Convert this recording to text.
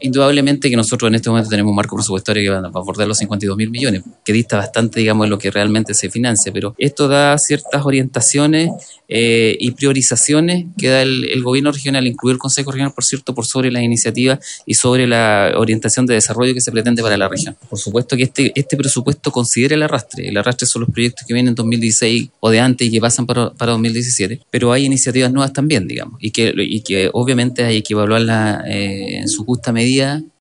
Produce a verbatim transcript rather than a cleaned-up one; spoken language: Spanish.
indudablemente que nosotros en este momento tenemos un marco presupuestario que va a abordar los cincuenta y dos mil millones, que dista bastante, digamos, de lo que realmente se financia, pero esto da ciertas orientaciones eh, y priorizaciones que da el, el gobierno regional, incluido el Consejo Regional, por cierto, por sobre las iniciativas y sobre la orientación de desarrollo que se pretende para la región. Por supuesto que este, este presupuesto considera el arrastre. El arrastre son los proyectos que vienen en dos mil dieciséis o de antes y que pasan para, para dos mil diecisiete, pero hay iniciativas nuevas también, digamos, y que, y que obviamente hay que evaluarlas eh, en su justa medida